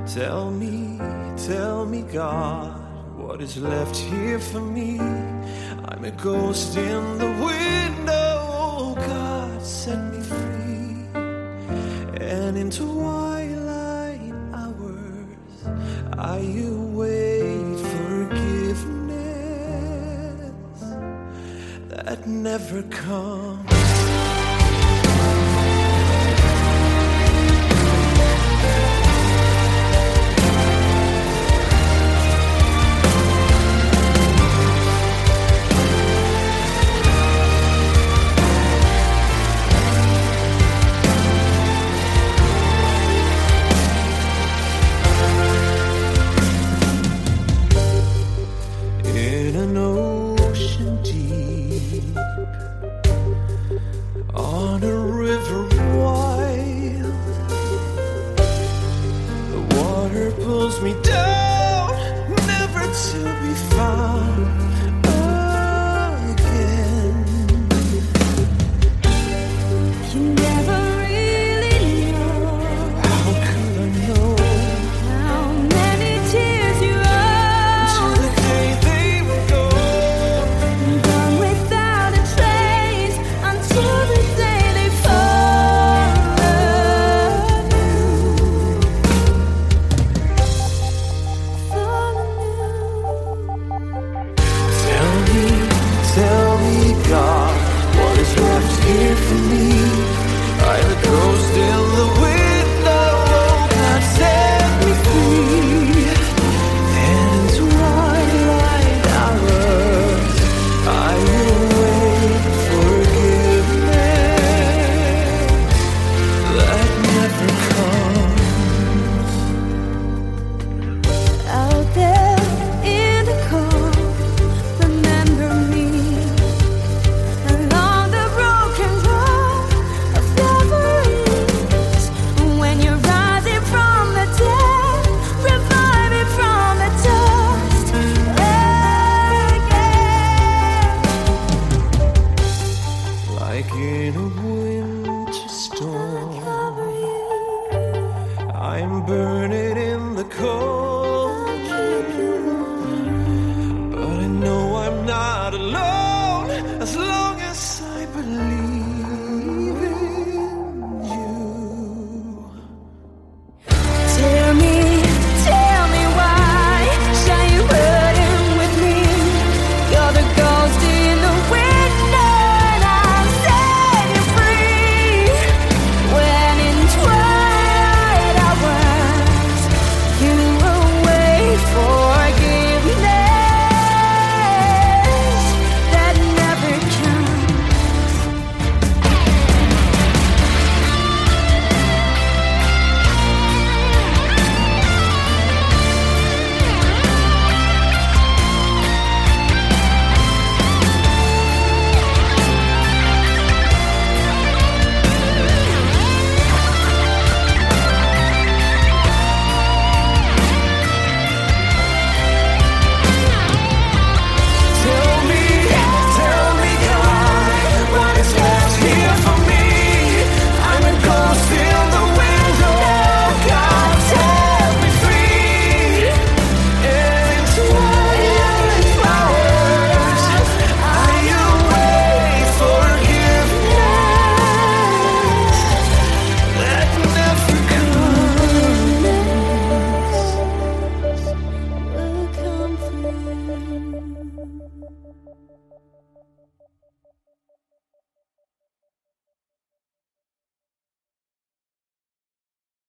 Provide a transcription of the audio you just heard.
Tell me, God, what is left here for me? I'm a ghost in the window. God, set me free. And in twilight hours, I await forgiveness that never comes. On a river wild, the water pulls me down, never to be found again. You never really know. How could I know How many tears you owe till the day they were gone? gone without a trace until the day they Tell me, God, what is left here for me? I'm a ghost in the window. God, set me free. And in twilight hours, I await forgiveness that never comes. out there in the cold. Remember me along the broken road of memories. When you're rising from the dead, reviving from the dust again. Like in a winter storm, I'm burning in the cold, but I know I'm not alone as long as I believe in you. Tell me why shall you burden with me? You're the ghost in the window, and I'll set you free. When in twilight hours, you await forgiveness that never comes. Tell me, God, what is left here for me? I'm a ghost in the window. God, set me free. And in twilight hours, I await forgiveness that never comes. Will come through.